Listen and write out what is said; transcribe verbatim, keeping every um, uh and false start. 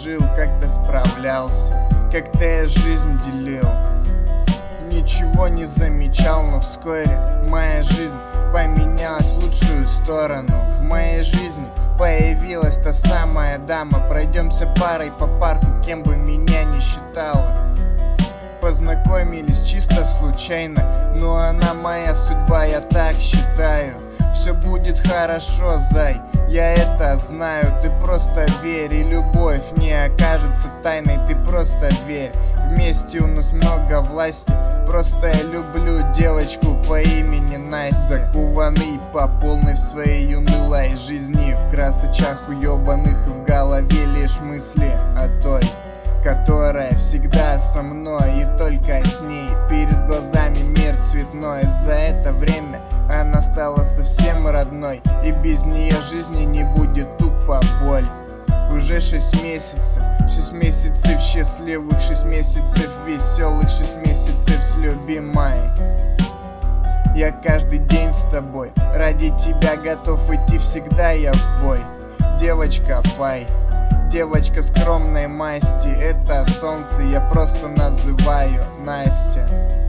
жил, как ты справлялся, как ты жизнь делил. Ничего не замечал, но вскоре моя жизнь поменялась в лучшую сторону. В моей жизни появилась та самая дама. Пройдемся парой по парку, кем бы меня ни считала. Познакомились чисто случайно, но она моя судьба, я так считаю. Все будет хорошо, зай, я это знаю. Ты просто верь, и любовь не окажется тайной. Ты просто верь, вместе у нас много власти. Просто я люблю девочку по имени Настя. Закованный по полной в своей унылой жизни, в красочах уебаных, в голове лишь мысли о той, которая всегда со мной, и только с ней. Перед глазами мир цветной. За это время она стала совсем родной, и без нее жизни не будет, тупо боль. Уже шесть месяцев, шесть месяцев счастливых, шесть месяцев веселых, шесть месяцев с любимой. Я каждый день с тобой, ради тебя готов идти всегда я в бой. Девочка пай, девочка скромной масти, это солнце я просто называю Настя.